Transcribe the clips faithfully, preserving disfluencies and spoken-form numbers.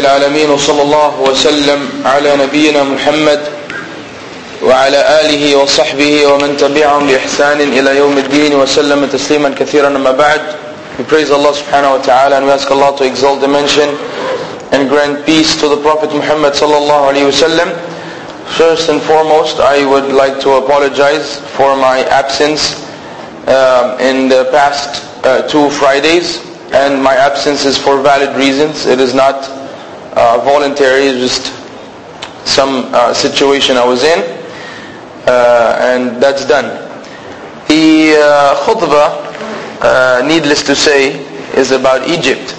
العالمين وصلى الله وسلم على نبينا محمد وعلى آله وصحبه ومن تبعهم بإحسان إلى يوم الدين وسلم تسليما كثيرا. أما بعد, we praise Allah subhanahu wa ta'ala and we ask Allah to exalt the mention and grant peace to the Prophet Muhammad sallallahu alayhi wa sallam. First and foremost, I would like to apologize for my absence uh, in the past uh, two Fridays, and my absence is for valid reasons. It is not uh, voluntary, it's just some uh, situation I was in, uh, and that's done. The uh, khutbah, uh, needless to say, is about Egypt.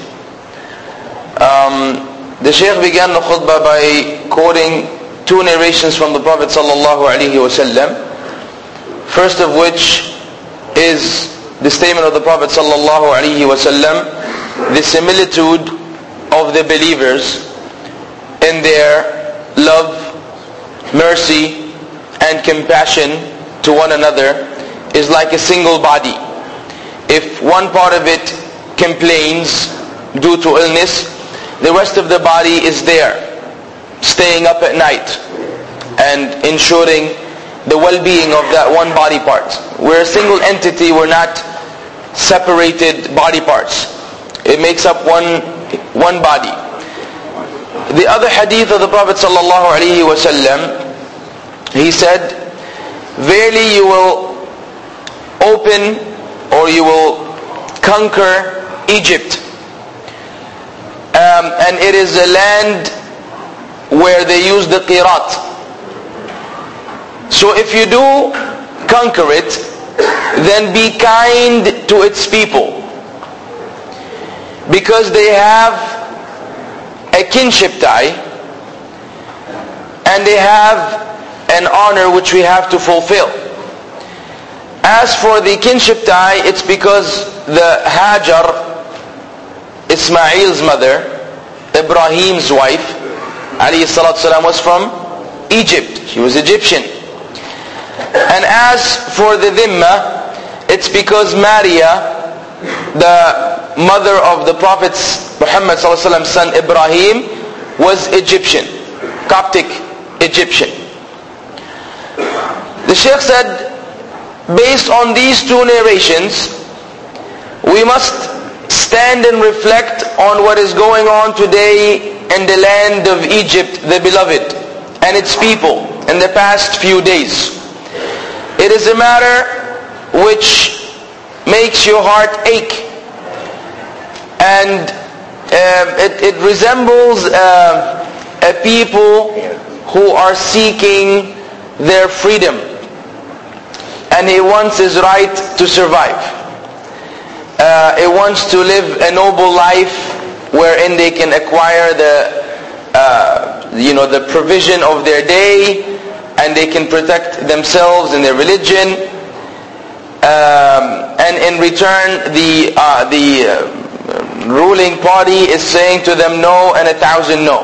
Um, the Shaykh began the khutbah by quoting two narrations from the Prophet sallallahu alaihi wasallam. First of which is the statement of the Prophet sallallahu alaihi wasallam, the similitude of the believers in their love, mercy, and compassion to one another is like a single body. If one part of it complains due to illness, the rest of the body is there, staying up at night and ensuring the well-being of that one body part. We're a single entity, we're not separated body parts. It makes up one one body. The other hadith of the Prophet sallallahu alaihi wasallam, he said, verily you will open or you will conquer Egypt, um, and it is a land where they use the qirat. So if you do conquer it, then be kind to its people, because they have a kinship tie and they have an honor which we have to fulfill. As for the kinship tie, it's because the Hajar, Ismail's mother, Ibrahim's wife, alayhi salatu salam, was from Egypt. She was Egyptian. And as for the dhimma, it's because Maria, the mother of the Prophet Muhammad sallallahu alaihi wasallam's son Ibrahim, was Egyptian, Coptic Egyptian. The Shaykh said, based on these two narrations, we must stand and reflect on what is going on today in the land of Egypt, the beloved, and its people in the past few days. It is a matter which makes your heart ache, and um, it, it resembles uh, a people who are seeking their freedom, and he wants his right to survive. Uh, he wants to live a noble life wherein they can acquire the uh, you know the provision of their day, and they can protect themselves and their religion, um, and in return the uh, the uh, ruling party is saying to them no and a thousand no.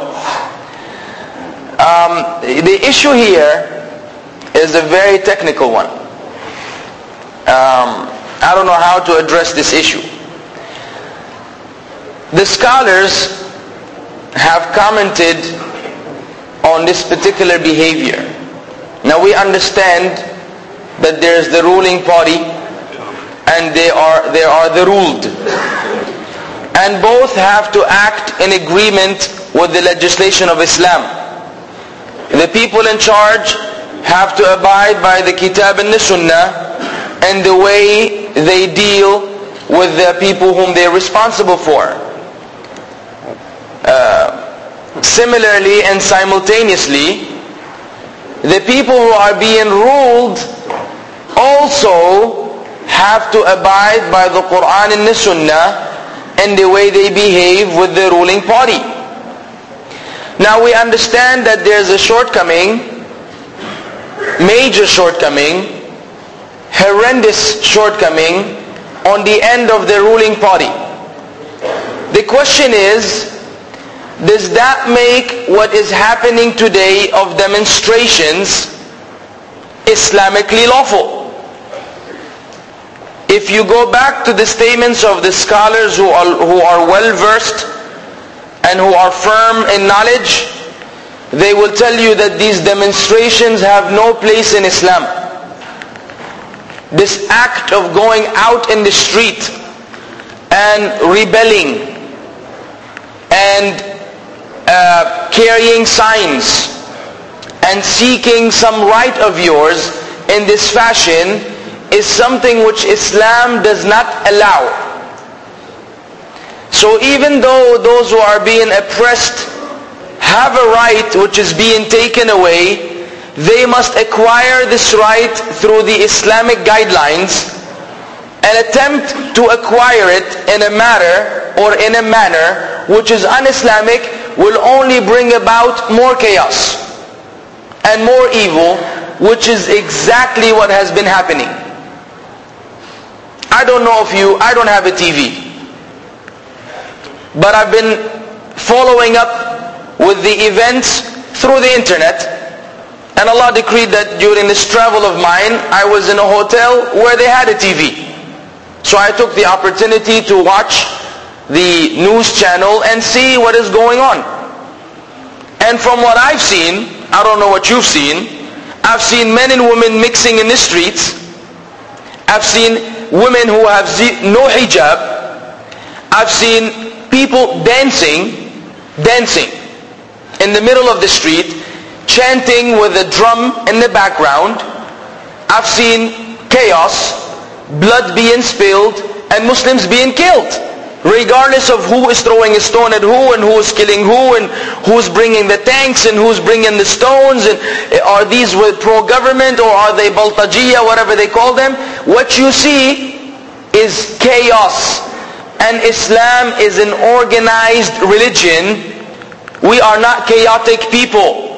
Um, the issue here is a very technical one. Um, I don't know how to address this issue. The scholars have commented on this particular behavior. Now we understand that there is the ruling party and they are, they are the ruled. And both have to act in agreement with the legislation of Islam. The people in charge have to abide by the Kitab and the Sunnah and the way they deal with the people whom they are responsible for. Uh, similarly and simultaneously, the people who are being ruled also have to abide by the Quran and the Sunnah and the way they behave with the ruling party. Now we understand that there's a shortcoming, major shortcoming, horrendous shortcoming on the end of the ruling party. The question is, does that make what is happening today of demonstrations Islamically lawful? If you go back to the statements of the scholars who are, who are well versed and who are firm in knowledge, they will tell you that these demonstrations have no place in Islam. This act of going out in the street and rebelling and uh, carrying signs and seeking some right of yours in this fashion is something which Islam does not allow. So even though those who are being oppressed have a right which is being taken away, they must acquire this right through the Islamic guidelines. An attempt to acquire it in a manner or in a manner which is un-Islamic will only bring about more chaos and more evil, which is exactly what has been happening. I don't know if you, I don't have a T V, but I've been following up with the events through the internet, and Allah decreed that during this travel of mine, I was in a hotel where they had a T V. So I took the opportunity to watch the news channel and see what is going on. And from what I've seen, I don't know what you've seen, I've seen men and women mixing in the streets. I've seen women who have no hijab. I've seen people dancing, dancing in the middle of the street, chanting with a drum in the background. I've seen chaos, blood being spilled, and Muslims being killed, regardless of who is throwing a stone at who, and who is killing who, and who's bringing the tanks, and who's bringing the stones, and are these with pro-government, or are they Baltajiyya, whatever they call them. What you see is chaos, and Islam is an organized religion. We are not chaotic people.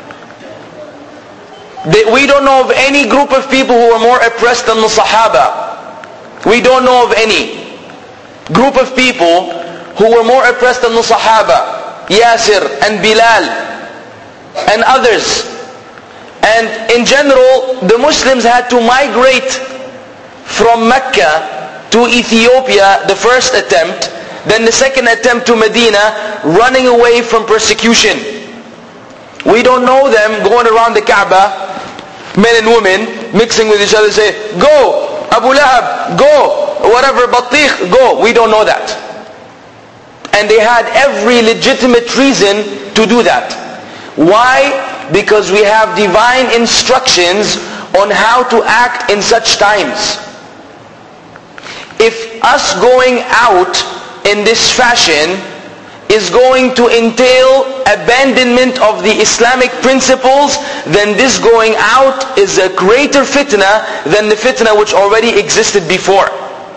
We don't know of any group of people who are more oppressed than the Sahaba. We don't know of any group of people who were more oppressed than the Sahaba. Yasir and Bilal and others. And in general, the Muslims had to migrate from Mecca to Ethiopia, the first attempt, then the second attempt to Medina, running away from persecution. We don't know them going around the Kaaba, men and women, mixing with each other, say, go, Abu Lahab, go, whatever, Battikh, go. We don't know that. And they had every legitimate reason to do that. Why? Because we have divine instructions on how to act in such times. If us going out in this fashion is going to entail abandonment of the Islamic principles, then this going out is a greater fitna than the fitna which already existed before.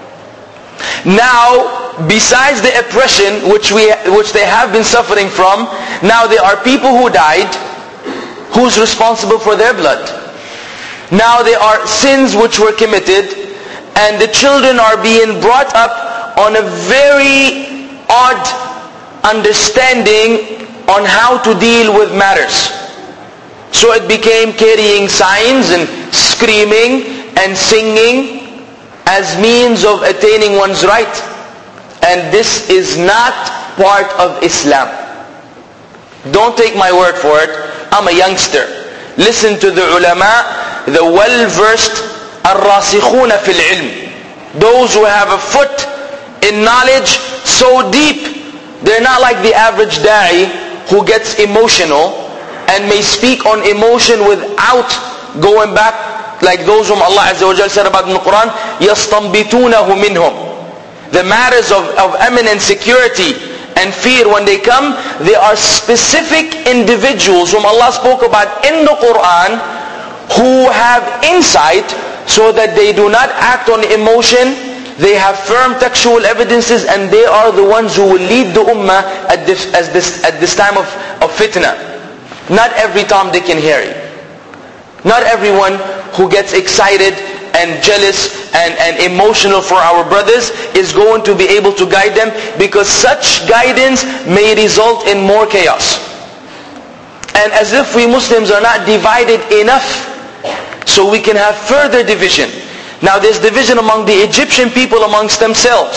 Now, besides the oppression which we which they have been suffering from, now there are people who died. Who's responsible for their blood? Now there are sins which were committed, and the children are being brought up on a very odd understanding on how to deal with matters. So it became carrying signs and screaming and singing as means of attaining one's right. And this is not part of Islam. Don't take my word for it. I'm a youngster. Listen to the ulama, the well-versed الراسخون في العلم, those who have a foot in knowledge so deep. They're not like the average da'i who gets emotional and may speak on emotion without going back, like those whom Allah Azza wa Jalla said about in the Quran, يَسْتَنْبِتُونَهُ مِنْهُمْ. The matters of, of eminent security and fear, when they come, they are specific individuals whom Allah spoke about in the Quran, who have insight so that they do not act on emotion. They have firm textual evidences, and they are the ones who will lead the ummah at this, as this, at this time of, of fitna. Not every Tom, Dick and Harry. Not everyone who gets excited and jealous and, and emotional for our brothers is going to be able to guide them, because such guidance may result in more chaos. And as if we Muslims are not divided enough, so we can have further division. Now there's division among the Egyptian people amongst themselves.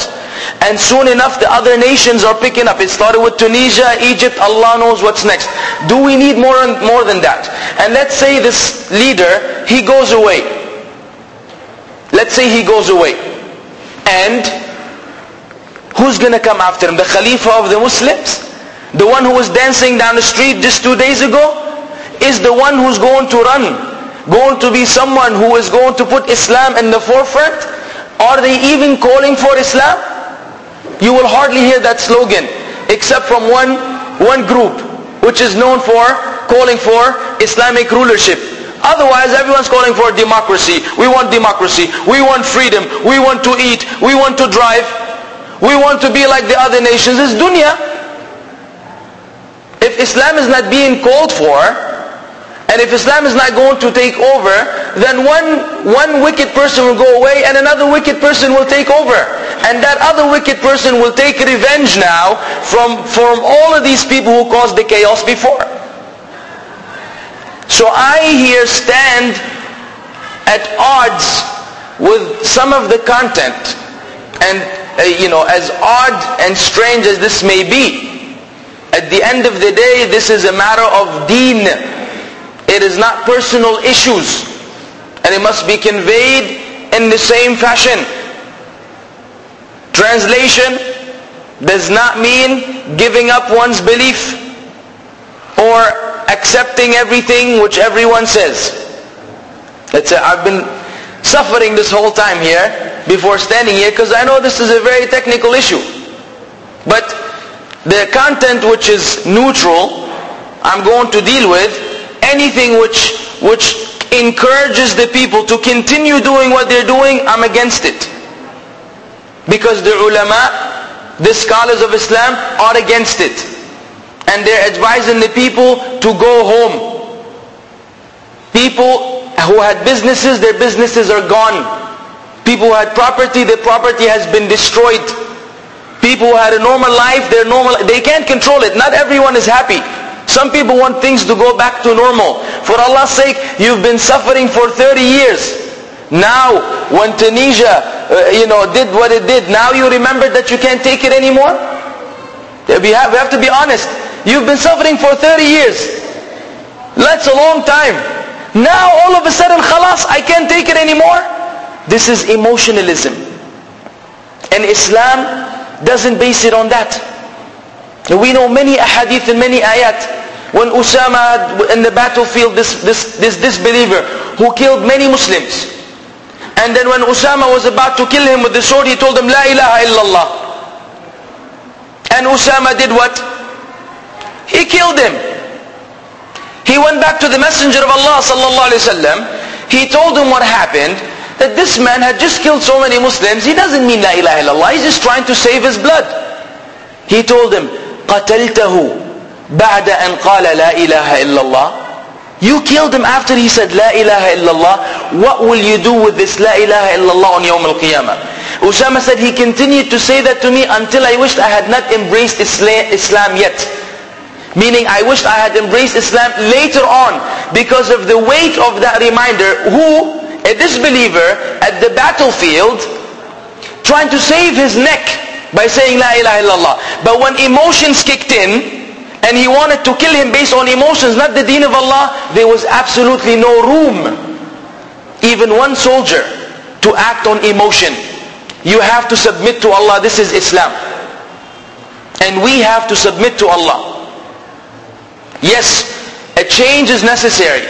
And soon enough the other nations are picking up. It started with Tunisia, Egypt, Allah knows what's next. Do we need more, and more than that? And let's say this leader, he goes away. Let's say he goes away. And who's going to come after him? The Khalifa of the Muslims? The one who was dancing down the street just two days ago? Is the one who's going to run, going to be someone who is going to put Islam in the forefront? Are they even calling for Islam? You will hardly hear that slogan, except from one, one group, which is known for calling for Islamic rulership. Otherwise, everyone's calling for democracy. We want democracy. We want freedom. We want to eat. We want to drive. We want to be like the other nations. It's dunya. If Islam is not being called for, and if Islam is not going to take over, then one, one wicked person will go away and another wicked person will take over. And that other wicked person will take revenge now from, from all of these people who caused the chaos before. So I here stand at odds with some of the content. And uh, you know, as odd and strange as this may be, at the end of the day, this is a matter of deen. It is not personal issues. And it must be conveyed in the same fashion. Translation does not mean giving up one's belief or accepting everything which everyone says. Let's say I've been suffering this whole time here before standing here because I know this is a very technical issue. But the content which is neutral, I'm going to deal with. Anything which which encourages the people to continue doing what they're doing, I'm against it. Because the ulama, the scholars of Islam, are against it. And they're advising the people to go home. People who had businesses, their businesses are gone. People who had property, their property has been destroyed. People who had a normal life, their normal, they can't control it. Not everyone is happy. Some people want things to go back to normal. For Allah's sake, you've been suffering for thirty years. Now, when Tunisia, uh, you know, did what it did, now you remember that you can't take it anymore? We have, we have to be honest. You've been suffering for thirty years. That's a long time. Now, all of a sudden, khalas, I can't take it anymore. This is emotionalism. And Islam doesn't base it on that. We know many ahadith and many ayat. When Usama in the battlefield, this, this, this disbeliever who killed many Muslims. And then when Usama was about to kill him with the sword, he told him, La ilaha illallah. And Usama did what? He killed him. He went back to the Messenger of Allah sallallahu alaihi wasallam. He told him what happened. That this man had just killed so many Muslims. He doesn't mean La ilaha illallah. He's just trying to save his blood. He told him, قتلته بعد أن قال لا إله إلا الله. You killed him after he said لا إله إلا الله. What will you do with this لا إله إلا الله on يوم القيامة? Usama said he continued to say that to me until I wished I had not embraced Islam yet. Meaning I wished I had embraced Islam later on because of the weight of that reminder. Who, a disbeliever at the battlefield, trying to save his neck by saying La ilaha illallah. But when emotions kicked in, and he wanted to kill him based on emotions, not the deen of Allah, there was absolutely no room, even one soldier, to act on emotion. You have to submit to Allah. This is Islam. And we have to submit to Allah. Yes, a change is necessary.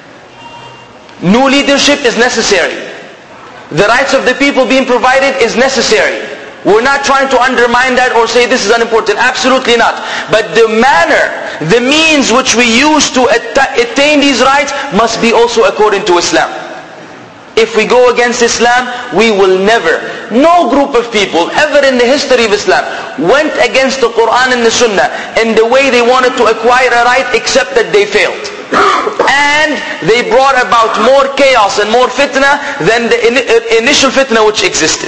New leadership is necessary. The rights of the people being provided is necessary. We're not trying to undermine that or say this is unimportant. Absolutely not. But the manner, the means which we use to attain these rights must be also according to Islam. If we go against Islam, we will never, no group of people ever in the history of Islam went against the Quran and the Sunnah in the way they wanted to acquire a right, except that they failed. And they brought about more chaos and more fitna than the in, initial fitna which existed.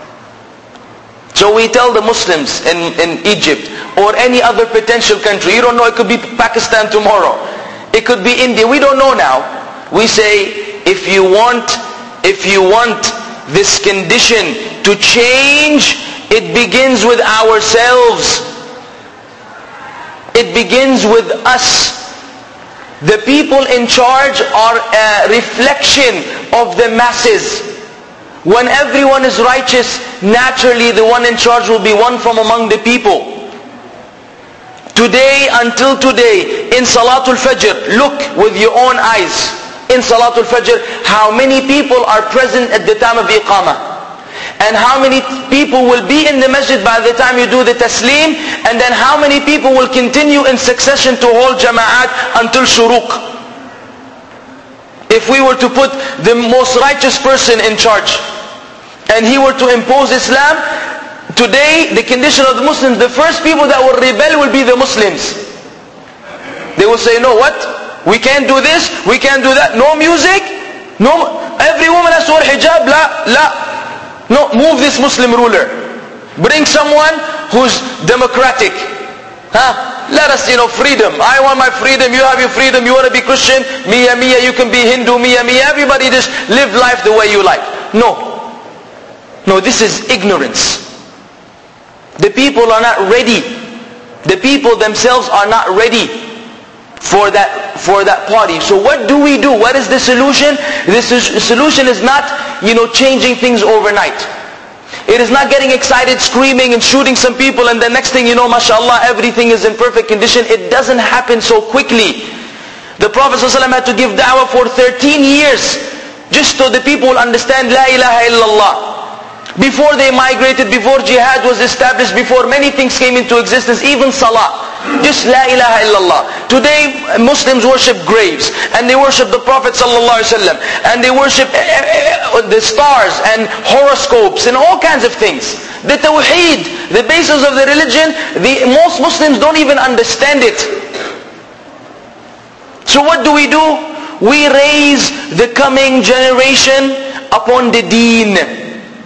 So we tell the Muslims in, in Egypt or any other potential country, you don't know, it could be Pakistan tomorrow. It could be India. We don't know now. We say, if you want, if you want this condition to change It begins with ourselves. It begins with us. The people in charge are a reflection of the masses. When everyone is righteous, naturally the one in charge will be one from among the people. Today, until today, in Salatul Fajr, look with your own eyes. In Salatul Fajr, how many people are present at the time of Iqamah? And how many people will be in the masjid by the time you do the taslim? And then how many people will continue in succession to hold jama'at until shuruq? If we were to put the most righteous person in charge, and he were to impose Islam, today the condition of the Muslims, the first people that will rebel will be the Muslims. They will say, no, what? We can't do this, we can't do that. No music, no, every woman has to wear hijab. La, la. No, move this Muslim ruler. Bring someone who's democratic. Huh? Let us, you know, freedom. I want my freedom, you have your freedom. You want to be Christian, Mia Mia, you can be Hindu, Mia Mia. Everybody just live life the way you like. No. No, this is ignorance. The people are not ready. The people themselves are not ready for that for that party. So what do we do? What is the solution? The solution is not, you know, changing things overnight. It is not getting excited, screaming and shooting some people, and the next thing you know, mashallah, everything is in perfect condition. It doesn't happen so quickly. The Prophet ﷺ had to give da'wah for thirteen years just so the people will understand La ilaha illallah. Before they migrated, before jihad was established, before many things came into existence, even salah, just La ilaha illallah. Today Muslims worship graves, and they worship the Prophet sallallahu alaihi wasallam, and they worship the stars and horoscopes and all kinds of things. The tawheed, the basis of the religion, the, most Muslims don't even understand it. So what do we do? We raise the coming generation upon the deen.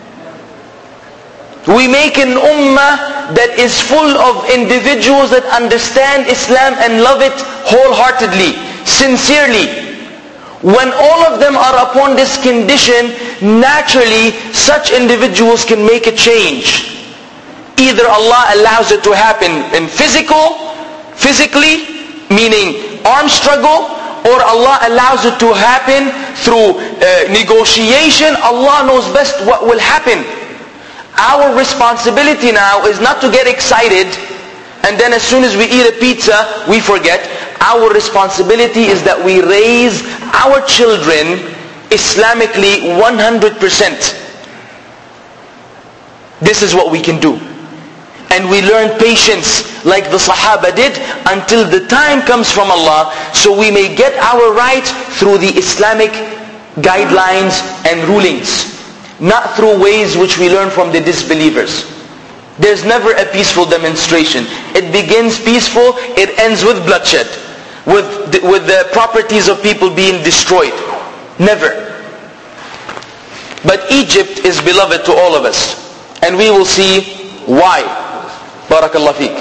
We make an ummah that is full of individuals that understand Islam and love it wholeheartedly, sincerely. When all of them are upon this condition, naturally such individuals can make a change. Either Allah allows it to happen in physical, physically, meaning armed struggle, or Allah allows it to happen through uh, negotiation. Allah knows best what will happen. Our responsibility now is not to get excited and then as soon as we eat a pizza, we forget. Our responsibility is that we raise our children Islamically one hundred percent. This is what we can do. And we learn patience like the Sahaba did until the time comes from Allah, so we may get our rights through the Islamic guidelines and rulings. Not through ways which we learn from the disbelievers. There's never a peaceful demonstration. It begins peaceful, it ends with bloodshed, with the, with the properties of people being destroyed. Never. But Egypt is beloved to all of us, and we will see why. Barakallah feek.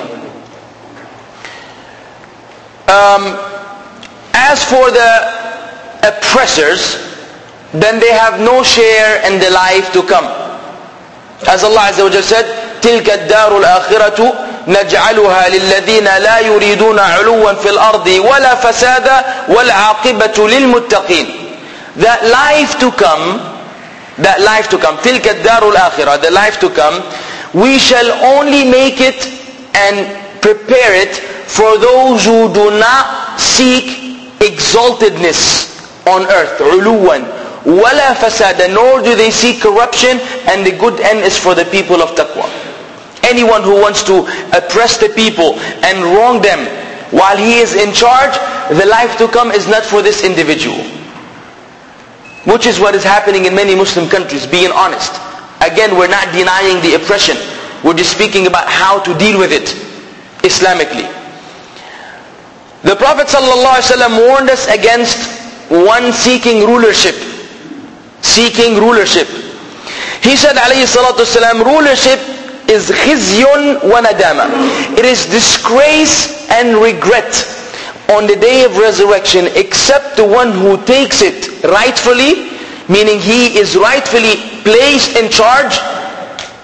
Um, as for the oppressors, then they have no share in the life to come. As Allah Azza wa Jalla said, تِلْكَ الدَّارُ الْآخِرَةُ نَجْعَلُهَا لِلَّذِينَ لَا يُرِيدُونَ عُلُوًّا فِي الْأَرْضِ وَلَا فَسَادًا وَالْعَاقِبَةُ لِلْمُتَّقِينَ. That life to come, that life to come, تِلْكَ الدَّارُ الْآخِرَةُ, the life to come, we shall only make it and prepare it for those who do not seek exaltedness on earth, عُلُوًّا وَلَا فَسَادًا, nor do they seek corruption, and the good end is for the people of taqwa. Anyone who wants to oppress the people and wrong them while he is in charge, the life to come is not for this individual. Which is what is happening in many Muslim countries, being honest. Again, we're not denying the oppression. We're just speaking about how to deal with it Islamically. The Prophet ﷺ warned us against one seeking rulership. Seeking rulership. He said, alayhi salatu wasalam, rulership is khizyun wa nadama. It is disgrace and regret on the day of resurrection, except the one who takes it rightfully, meaning he is rightfully placed in charge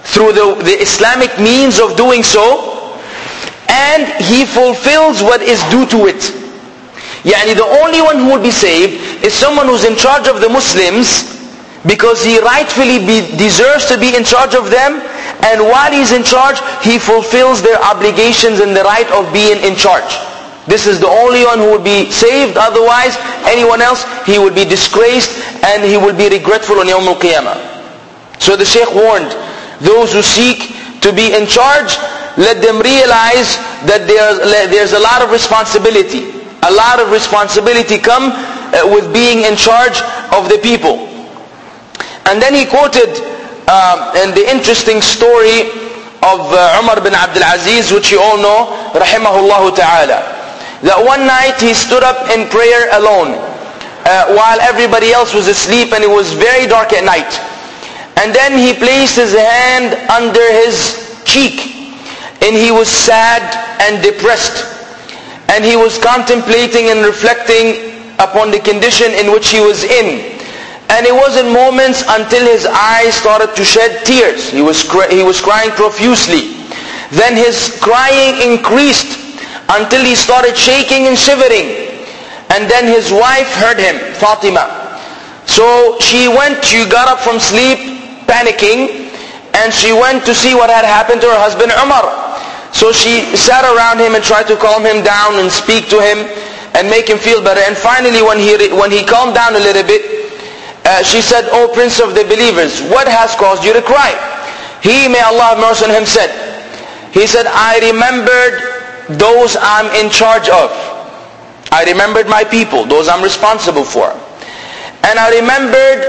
through the, the Islamic means of doing so, and he fulfills what is due to it. Yani the only one who will be saved is someone who's in charge of the Muslims, because he rightfully be, deserves to be in charge of them, and while he's in charge, he fulfills their obligations and the right of being in charge. This is the only one who will be saved. Otherwise, anyone else, he will be disgraced and he will be regretful on Yawm al-Qiyamah. So the Shaykh warned, those who seek to be in charge, let them realize that there's, there's a lot of responsibility. A lot of responsibility come with being in charge of the people. And then he quoted um, in the interesting story of uh, Umar bin Abdul Aziz, which you all know, rahimahullah ta'ala. That one night he stood up in prayer alone uh, while everybody else was asleep, and it was very dark at night. And then he placed his hand under his cheek, and he was sad and depressed. And he was contemplating and reflecting upon the condition in which he was in. And it wasn't moments until his eyes started to shed tears. He was, he was crying profusely. Then his crying increased until he started shaking and shivering. And then his wife heard him, Fatima. So she went, she got up from sleep, panicking, and she went to see what had happened to her husband Umar. So she sat around him and tried to calm him down and speak to him and make him feel better. And finally, when he, when he calmed down a little bit, uh, she said, "O Prince of the believers, what has caused you to cry?" He, may Allah have mercy on him, said, he said, "I remembered those I'm in charge of. I remembered my people, those I'm responsible for. And I remembered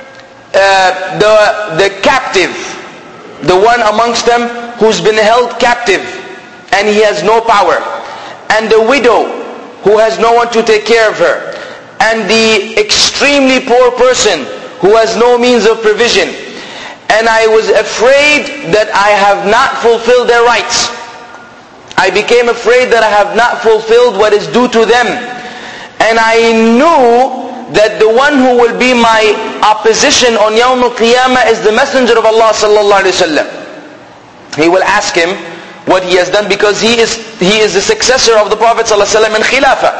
uh, the, the captive, the one amongst them who's been held captive and he has no power. And the widow who has no one to take care of her. And the extremely poor person who has no means of provision. And I was afraid that I have not fulfilled their rights. I became afraid that I have not fulfilled what is due to them. And I knew that the one who will be my opposition on Yawm al-Qiyamah is the Messenger of Allah sallallahu alaihi wasallam. He will ask him what he has done, because he is he is the successor of the Prophet sallallahu alaihi wasallam in Khilafah.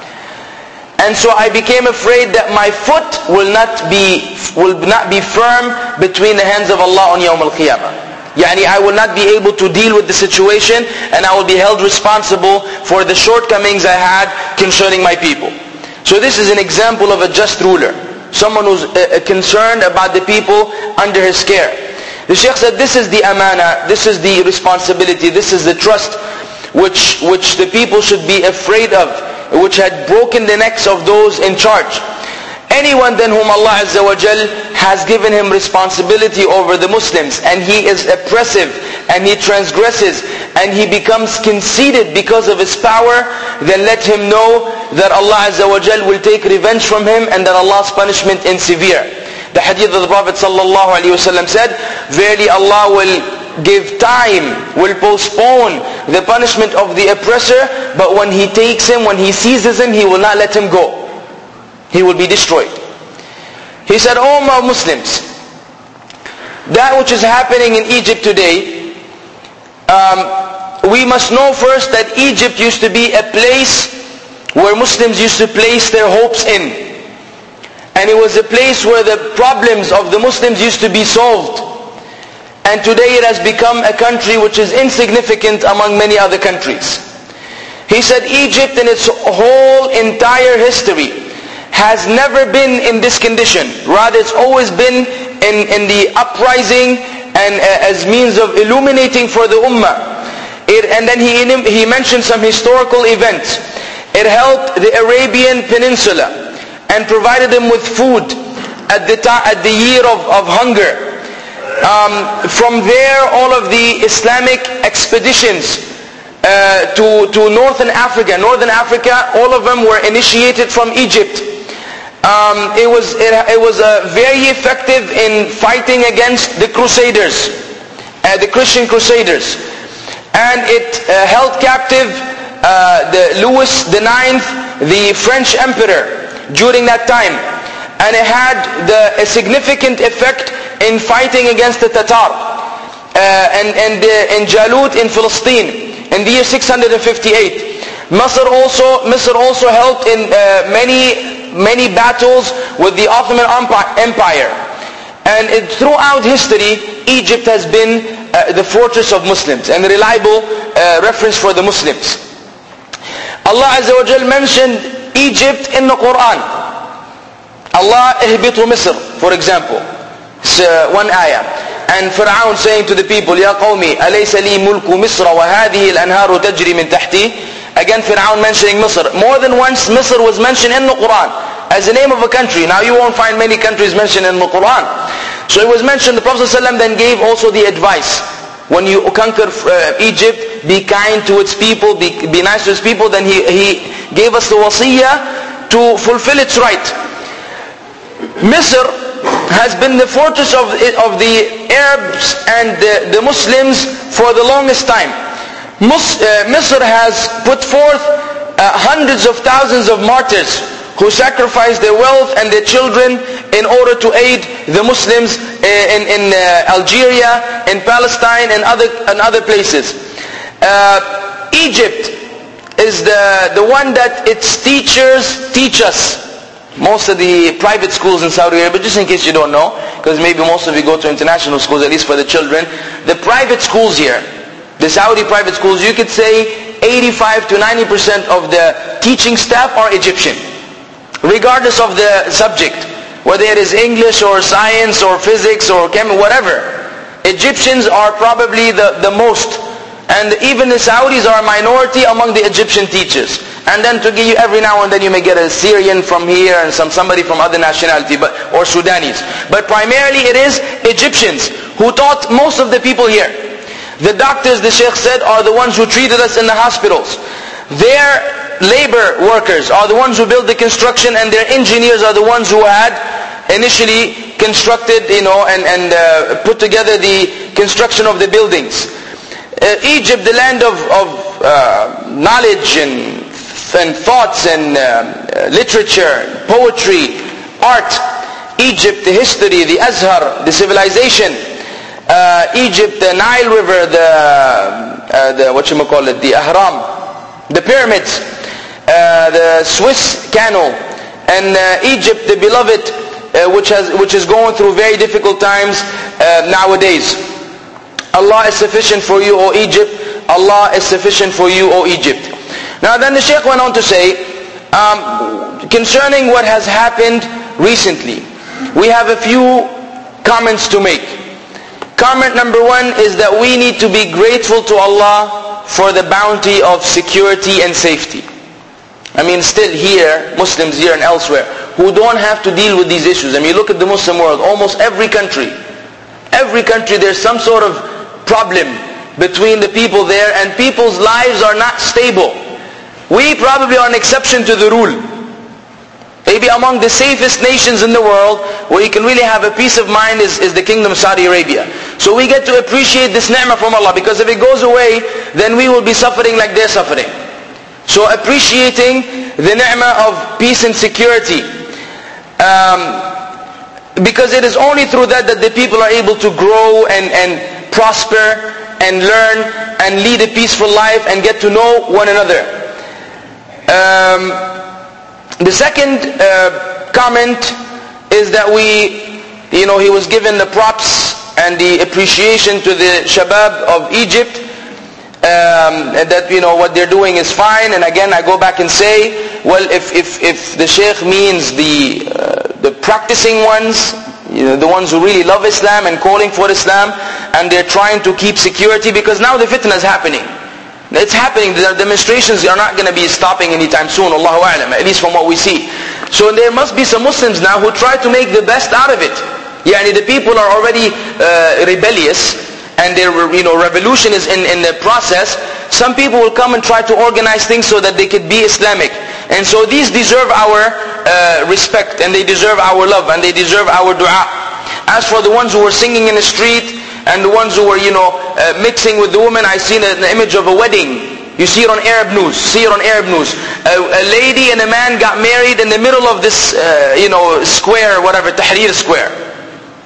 And so I became afraid that my foot will not be will not be firm between the hands of Allah on Yawm al-Qiyamah. Yani I will not be able to deal with the situation, and I will be held responsible for the shortcomings I had concerning my people. So this is an example of a just ruler. Someone who's uh, concerned about the people under his care. The Shaykh said, this is the amana, this is the responsibility, this is the trust which, which the people should be afraid of, which had broken the necks of those in charge. Anyone then whom Allah Azza wa Jal has given him responsibility over the Muslims, and he is oppressive and he transgresses and he becomes conceited because of his power, then let him know that Allah Azza wa Jal will take revenge from him, and that Allah's punishment is severe. The hadith of the Prophet sallallahu alaihi wasallam said, verily Allah will give time, will postpone the punishment of the oppressor, but when he takes him, when he seizes him, he will not let him go. He will be destroyed. He said, "O my Muslims, that which is happening in Egypt today, um, we must know first that Egypt used to be a place where Muslims used to place their hopes in. And it was a place where the problems of the Muslims used to be solved. And today it has become a country which is insignificant among many other countries." He said, Egypt in its whole entire history has never been in this condition. Rather, it's always been in, in the uprising and uh, as means of illuminating for the ummah. It, and then he, he mentioned some historical events. It helped the Arabian Peninsula and provided them with food at the, ta- at the year of, of hunger. Um, from there, all of the Islamic expeditions uh, to, to Northern Africa, Northern Africa, all of them were initiated from Egypt. Um, it was it, it was uh, very effective in fighting against the Crusaders, uh, the Christian Crusaders, and it uh, held captive uh, the Louis the ninth, the French Emperor, during that time, and it had the, a significant effect in fighting against the Tatar. uh, and, and uh, in Jalut in Palestine in the year six hundred fifty-eight. Misr also, Misr also helped in uh, many, many battles with the Ottoman Empire. And it, throughout history, Egypt has been uh, the fortress of Muslims and a reliable uh, reference for the Muslims. Allah Azza wa Jal mentioned Egypt in the Quran. Allah ihbitu Misr, for example. It's uh, one ayah. And Fir'aun saying to the people, Ya qawmi, alaysa li mulku Misra wa hadhihi al-anharu tajri min tahti. Again Fir'aun mentioning Misr. More than once Misr was mentioned in the Quran as the name of a country. Now you won't find many countries mentioned in the Quran. So it was mentioned, the Prophet ﷺ then gave also the advice. When you conquer uh, Egypt, be kind to its people, be, be nice to its people. Then he, he gave us the wasiyah to fulfill its right. Misr has been the fortress of, of the Arabs and the, the Muslims for the longest time. Mus, uh, Misr has put forth uh, hundreds of thousands of martyrs who sacrificed their wealth and their children in order to aid the Muslims in, in uh, Algeria, in Palestine, and other, and other places. Uh, Egypt is the, the one that its teachers teach us. Most of the private schools in Saudi Arabia, just in case you don't know, because maybe most of you go to international schools, at least for the children, the private schools here, the Saudi private schools, you could say eighty-five to ninety percent of the teaching staff are Egyptian. Regardless of the subject, whether it is English or science or physics or chem, whatever, Egyptians are probably the, the most. And even the Saudis are a minority among the Egyptian teachers. And then to give you, every now and then you may get a Syrian from here and some somebody from other nationality, but or Sudanese. But primarily it is Egyptians who taught most of the people here. The doctors, the Sheikh said, are the ones who treated us in the hospitals. Their labor workers are the ones who build the construction, and their engineers are the ones who had initially constructed, you know, and, and uh, put together the construction of the buildings. Uh, Egypt, the land of, of uh, knowledge and, and thoughts and uh, literature, poetry, art. Egypt, the history, the Azhar, the civilization. Uh, Egypt, the Nile River, the, uh, the what you call it, the Ahram, the pyramids, uh, the Swiss canal, and uh, Egypt, the beloved, uh, which has which is going through very difficult times uh, nowadays. Allah is sufficient for you, O Egypt. Allah is sufficient for you, O Egypt. Now then the Shaykh went on to say, um, concerning what has happened recently, we have a few comments to make. Comment number one is that we need to be grateful to Allah for the bounty of security and safety. I mean, still here, Muslims here and elsewhere, who don't have to deal with these issues. I mean, look at the Muslim world, almost every country. Every country there's some sort of problem between the people there, and people's lives are not stable. We probably are an exception to the rule. Maybe among the safest nations in the world, where you can really have a peace of mind, is, is the Kingdom of Saudi Arabia. So we get to appreciate this ni'mah from Allah, because if it goes away, then we will be suffering like they're suffering. So appreciating the ni'mah of peace and security. Um, because it is only through that that the people are able to grow and, and prosper and learn and lead a peaceful life and get to know one another. Um, the second uh, comment is that we, you know, he was given the props and the appreciation to the Shabab of Egypt, um, and that, you know, what they're doing is fine. And again, I go back and say, well, if if if the Shaykh means the uh, the practicing ones, you know, the ones who really love Islam and calling for Islam, and they're trying to keep security, because now the fitna is happening. It's happening. The demonstrations are not going to be stopping anytime soon, Allahu A'lam, at least from what we see. So there must be some Muslims now who try to make the best out of it. Yani the people are already uh, rebellious, and their, you know, revolution is in, in the process. Some people will come and try to organize things so that they could be Islamic. And so these deserve our uh, respect, and they deserve our love, and they deserve our dua. As for the ones who were singing in the street, and the ones who were, you know, uh, mixing with the women, I seen an image of a wedding. You see it on Arab news. See it on Arab news. A, a lady and a man got married in the middle of this, uh, you know, square, whatever, Tahrir Square.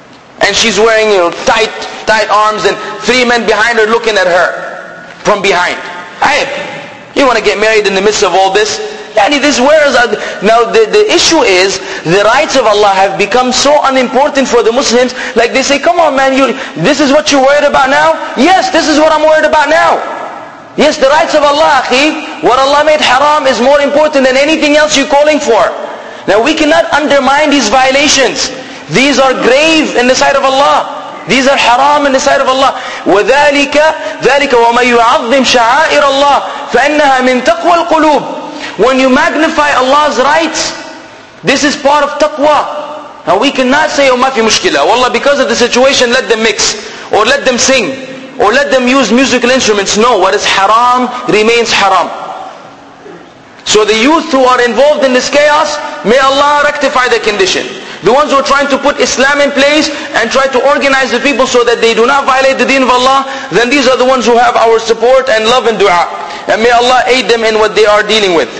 and she's wearing, you know, tight, tight arms, and three men behind her looking at her from behind. Hey, you want to get married in the midst of all this? Yani this wears. Now the, the issue is, the rights of Allah have become so unimportant for the Muslims. Like they say, come on man, you, this is what you're worried about now? Yes, this is what I'm worried about now. Yes, the rights of Allah, akhi, what Allah made haram is more important than anything else you're calling for. Now we cannot undermine these violations. These are grave in the sight of Allah. These are haram in the sight of Allah. وَذَلِكَ ذَلِكَ وَمَنْ يُعَظِّمْ شَعَائِرَ اللَّهِ فَإِنَّهَا مِنْ تَقْوَى الْقُلُوبِ. When you magnify Allah's rights, this is part of taqwa. Now we cannot say, oh, ma fi mushkila. Wallah, because of the situation, let them mix, or let them sing, or let them use musical instruments. No, what is haram remains haram. So the youth who are involved in this chaos, may Allah rectify the condition. The ones who are trying to put Islam in place and try to organize the people so that they do not violate the deen of Allah, then these are the ones who have our support and love and dua. And may Allah aid them in what they are dealing with.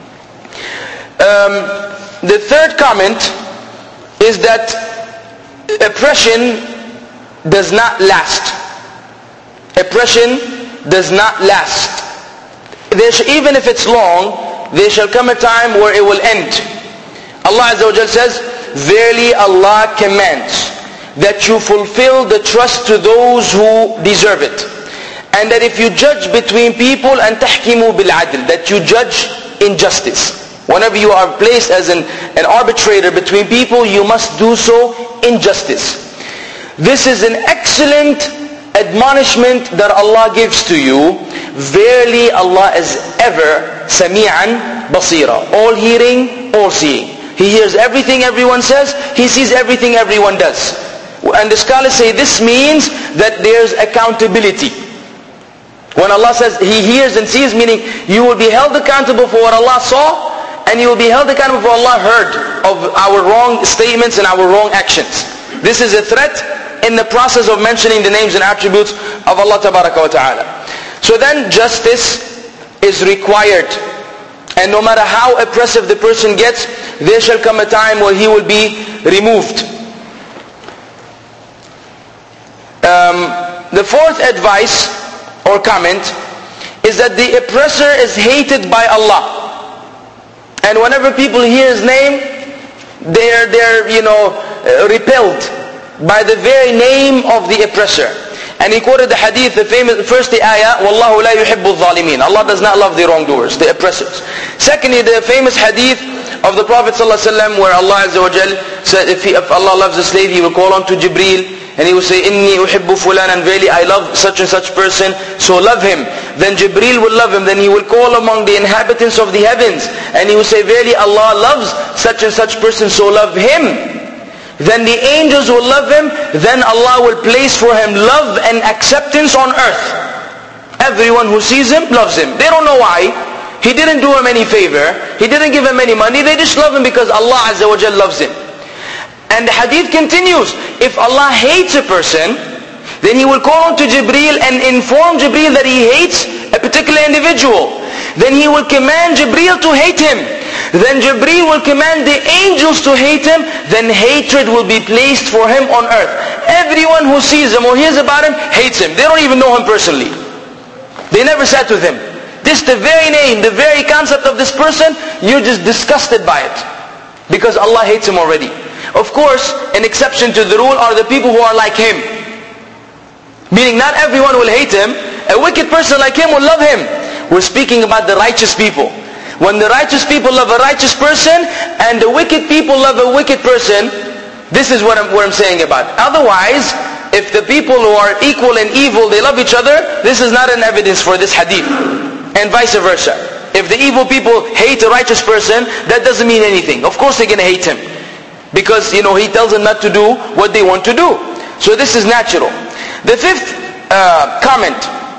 Um, the third comment is that oppression does not last. Oppression does not last. There sh- even if it's long, there shall come a time where it will end. Allah Azza wa Jal says, verily Allah commands that you fulfill the trust to those who deserve it, and that if you judge between people, and tahkimu bil adl, that you judge in justice. Whenever you are placed as an, an arbitrator between people, you must do so in justice. This is an excellent admonishment that Allah gives to you. Verily Allah is ever sami'an basira, all hearing, all seeing. He hears everything everyone says. He sees everything everyone does. And the scholars say this means that there's accountability. When Allah says He hears and sees, meaning you will be held accountable for what Allah saw, and you will be held accountable for what Allah heard of our wrong statements and our wrong actions. This is a threat in the process of mentioning the names and attributes of Allah Tabaraka wa Ta'ala. So then justice is required. And no matter how oppressive the person gets, there shall come a time where he will be removed. Um, the fourth advice or comment is that the oppressor is hated by Allah. And whenever people hear his name, they're, they're you know, repelled by the very name of the oppressor. And he quoted the hadith, the famous, first the ayah, وَاللَّهُ لَا يُحِبُّ الظَّالِمِينَ. Allah does not love the wrongdoers, the oppressors. Secondly, the famous hadith of the Prophet ﷺ, where Allah Azza wa Jal said, if, he, if Allah loves a slave, He will call on to Jibreel, and He will say, إِنِّي أُحِبُّ فُلَانًا, and verily I love such and such person, so love him. Then Jibreel will love him, then He will call among the inhabitants of the heavens, and He will say, verily Allah loves such and such person, so love him. Then the angels will love him, then Allah will place for him love and acceptance on earth. Everyone who sees him loves him. They don't know why. He didn't do him any favor. He didn't give him any money. They just love him because Allah Azza wa Jal loves him. And the hadith continues, if Allah hates a person, then He will call on to Jibreel and inform Jibreel that He hates a particular individual. Then He will command Jibreel to hate him. Then Jibreel will command the angels to hate him. Then hatred will be placed for him on earth. Everyone who sees him or hears about him hates him. They don't even know him personally. They never sat with him. This, the very name, the very concept of this person, you're just disgusted by it. Because Allah hates him already. Of course, an exception to the rule are the people who are like him. Meaning not everyone will hate him. A wicked person like him will love him. We're speaking about the righteous people. When the righteous people love a righteous person and the wicked people love a wicked person, this is what I'm, what I'm saying about. Otherwise, if the people who are equal and evil, they love each other, this is not an evidence for this hadith. And vice versa. If the evil people hate a righteous person, that doesn't mean anything. Of course they're going to hate him. Because, you know, he tells them not to do what they want to do. So this is natural. The fifth uh, comment,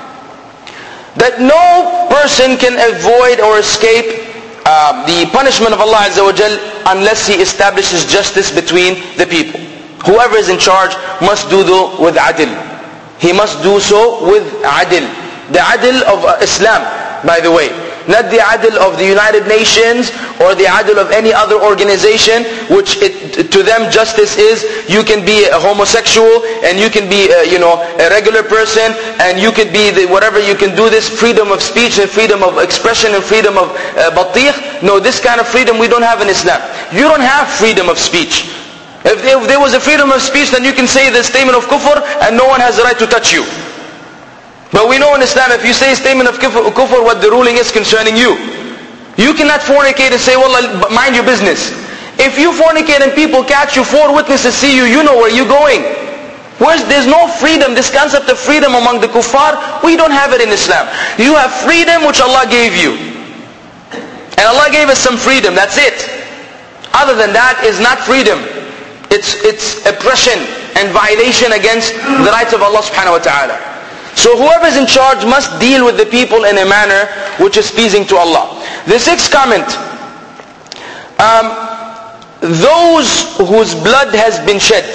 that no person can avoid or escape uh, the punishment of Allah Azza wa Jal unless he establishes justice between the people. Whoever is in charge must do so with adl. He must do so with adl. The adl of uh, Islam, by the way. Not the adl of the United Nations or the adl of any other organization, which it, to them justice is, you can be a homosexual and you can be a, you know, a regular person and you could be the, whatever, you can do this, freedom of speech and freedom of expression and freedom of uh, batikh. No, this kind of freedom we don't have in Islam. You don't have freedom of speech. If there, if there was a freedom of speech, then you can say the statement of kufr and no one has the right to touch you. But we know in Islam, if you say a statement of kufr, kufr, what the ruling is concerning you. You cannot fornicate and say, well, mind your business. If you fornicate and people catch you, four witnesses see you, you know where you're going. Whereas there's no freedom, this concept of freedom among the kuffar, we don't have it in Islam. You have freedom which Allah gave you. And Allah gave us some freedom, that's it. Other than that is not freedom. It's, it's oppression and violation against the rights of Allah subhanahu wa ta'ala. So whoever is in charge must deal with the people in a manner which is pleasing to Allah. The sixth comment, um, those whose blood has been shed,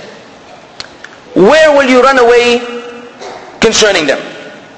where will you run away concerning them?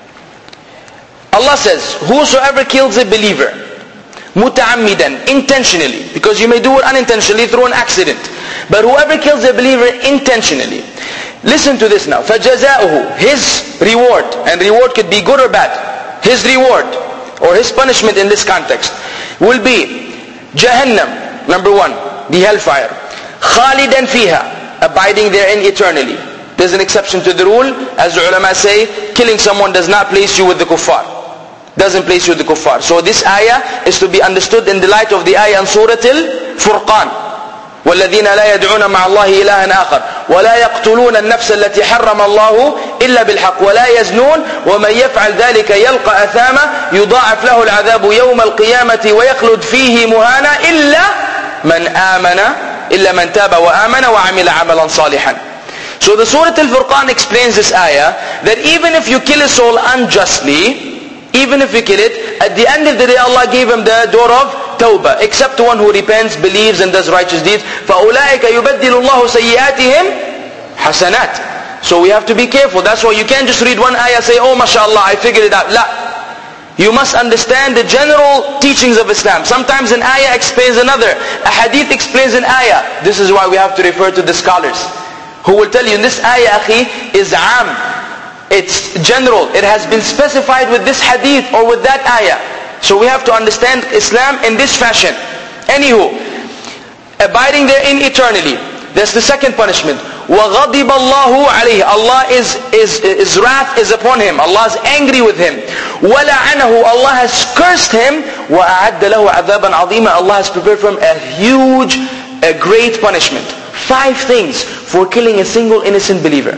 Allah says, whosoever kills a believer, muta'ammidan, intentionally, because you may do it unintentionally through an accident, but whoever kills a believer intentionally, listen to this now, فَجَزَاؤُهُ, his reward, and reward could be good or bad, his reward or his punishment in this context will be Jahannam, number one, the hellfire, khalidan fiha, abiding therein eternally. There's an exception to the rule, as the ulama say, killing someone does not place you with the kuffar, doesn't place you with the kuffar. So this ayah is to be understood in the light of the ayah in Surah Al-Furqan, وَالَّذِينَ لَا يَدْعُونَ مَعَ اللَّهِ إِلَهًا آخَرَ وَلَا يَقْتُلُونَ النَّفْسَ الَّتِي حَرَّمَ اللَّهُ إِلَّا بِالْحَقِّ وَلَا يَزْنُونَ وَمَنْ يَفْعَلْ ذَلِكَ يَلْقَ أَثَامًا يُضَاعَفْ لَهُ الْعَذَابُ يَوْمَ الْقِيَامَةِ وَيَخْلُدْ فِيهِ مُهَانًا إِلَّا مَنْ آمَنَ إِلَّا مَنْ تَابَ وَآمَنَ وَعَمِلَ عَمَلًا صَالِحًا. So the Surah Al-Furqan explains this ayah, that even if you kill a soul unjustly, even if you kill it, at the end of the day Allah gave him the door of tawbah, except the one who repents, believes and does righteous deeds. فَأُولَٰئِكَ يُبَدِّلُ اللَّهُ سَيِّئَاتِهِمْ حَسَنَاتٍ. So we have to be careful. That's why you can't just read one ayah, say, oh mashallah, I figured it out. La. You must understand the general teachings of Islam. Sometimes an ayah explains another. A hadith explains an ayah. This is why we have to refer to the scholars, who will tell you, this ayah, akhi, is am. It's general. It has been specified with this hadith or with that ayah. So we have to understand Islam in this fashion. Anywho, abiding therein eternally. That's the second punishment. وَغَضِبَ اللَّهُ عَلَيْهِ, Allah is, is, his wrath is upon him. Allah is angry with him. وَلَعَنَهُ, Allah has cursed him. وَأَعَدَّ لَهُ عَذَابًا عَظِيمًا, Allah has prepared for him a huge, a great punishment. Five things for killing a single innocent believer.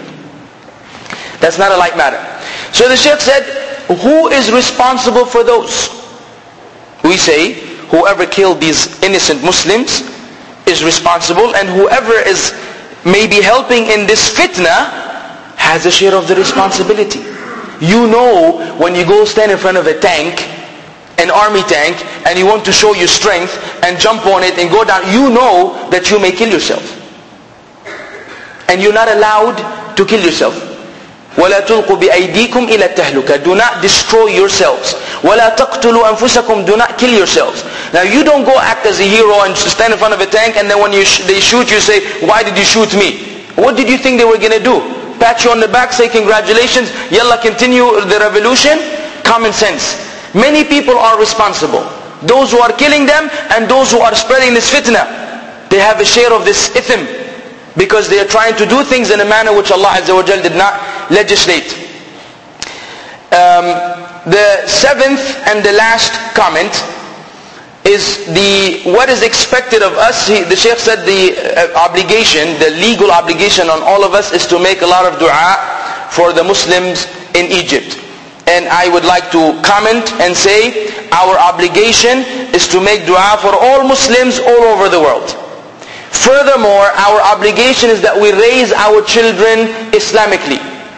That's not a light matter. So the Shaykh said, who is responsible for those? We say, whoever killed these innocent Muslims is responsible, and whoever is maybe helping in this fitna has a share of the responsibility. You know, when you go stand in front of a tank, an army tank, and you want to show your strength and jump on it and go down, you know that you may kill yourself. And you're not allowed to kill yourself. وَلَا تُلْقُوا بِأَيْدِيكُمْ إِلَى التَّهْلُكَةِ, do not destroy yourselves. وَلَا تَقْتُلُوا أَنفُسَكُمْ, do not kill yourselves. Now you don't go act as a hero and stand in front of a tank, and then when you sh- they shoot you, say, why did you shoot me? What did you think they were going to do? Pat you on the back, say congratulations, yalla, continue the revolution? Common sense. Many people are responsible. Those who are killing them and those who are spreading this fitna, they have a share of this ithm, because they are trying to do things in a manner which Allah Azza wa Jal did not legislate. Um, the seventh and the last comment is the what is expected of us. He, the Shaykh said the uh, obligation, the legal obligation on all of us is to make a lot of dua for the Muslims in Egypt. And I would like to comment and say our obligation is to make dua for all Muslims all over the world. Furthermore, our obligation is that we raise our children Islamically.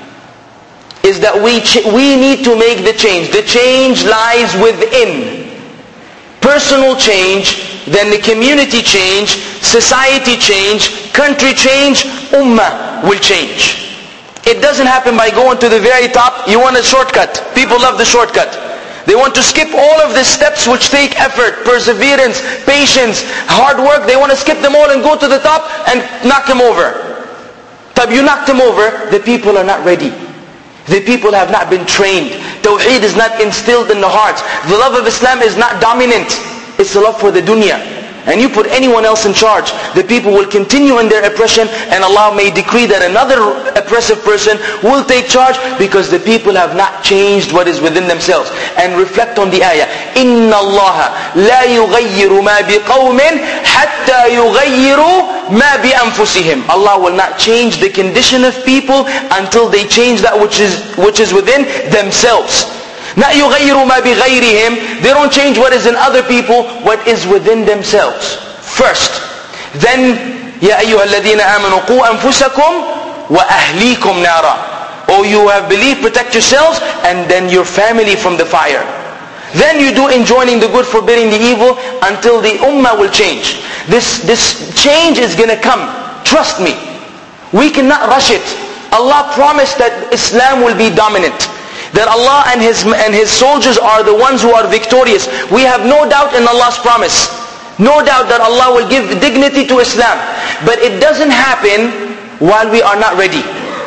Is that we ch- we need to make the change. The change lies within. Personal change, then the community change, society change, country change, ummah will change. It doesn't happen by going to the very top. You want a shortcut. People love the shortcut. They want to skip all of the steps which take effort, perseverance, patience, hard work. They want to skip them all and go to the top and knock him over. But you knocked him over, the people are not ready. The people have not been trained. Tawheed is not instilled in the hearts. The love of Islam is not dominant. It's the love for the dunya. And you put anyone else in charge, the people will continue in their oppression, and Allah may decree that another oppressive person will take charge, because the people have not changed what is within themselves. And reflect on the ayah. إِنَّ اللَّهَ لَا يُغَيِّرُ مَا بِقَوْمٍ حَتَّى يُغَيِّرُوا مَا بِأَنفُسِهِمْ. Allah will not change the condition of people until they change that which is, which is within themselves. Not يُغَيِّرُوا مَا بِغَيْرِهِمْ. They don't change what is in other people, what is within themselves. First. Then, يَا أَيُّهَا الَّذِينَ آمَنُوا قُوا أَنفُسَكُمْ وَأَهْلِيكُمْ نَارًا. Oh, you have believed, protect yourselves and then your family from the fire. Then you do enjoining the good, forbidding the evil, until the ummah will change. This, this change is going to come. Trust me. We cannot rush it. Allah promised that Islam will be dominant. That Allah and His, and His soldiers are the ones who are victorious. We have no doubt in Allah's promise. No doubt that Allah will give dignity to Islam. But it doesn't happen while we are not ready.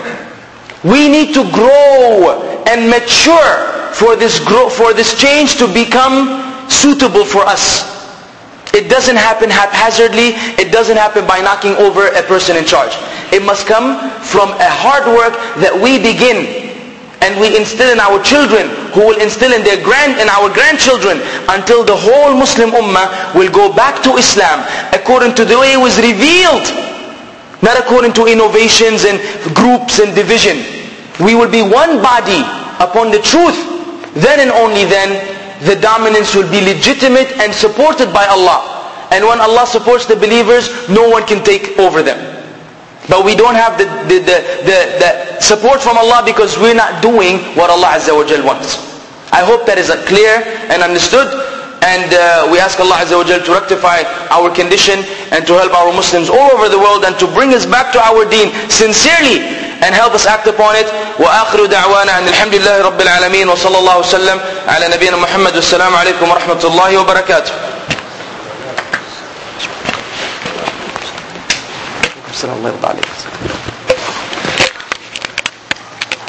We need to grow and mature for this, grow, for this change to become suitable for us. It doesn't happen haphazardly. It doesn't happen by knocking over a person in charge. It must come from a hard work that we begin. And we instill in our children, who will instill in their grand in our grandchildren, until the whole Muslim ummah will go back to Islam according to the way it was revealed, not according to innovations and groups and division. We will be one body upon the truth. Then and only then, the dominance will be legitimate and supported by Allah. And when Allah supports the believers, no one can take over them. But we don't have the, the, the, the, the support from Allah because we're not doing what Allah Azza wa Jal wants. I hope that is clear and understood. And uh, we ask Allah Azza wa Jal to rectify our condition and to help our Muslims all over the world and to bring us back to our deen sincerely and help us act upon it. وآخر دعوانا أن الحمد لله رب العالمين وصلى الله وسلم على نبينا محمد والسلام عليكم ورحمة الله وبركاته. السلام الله يرضى عليك.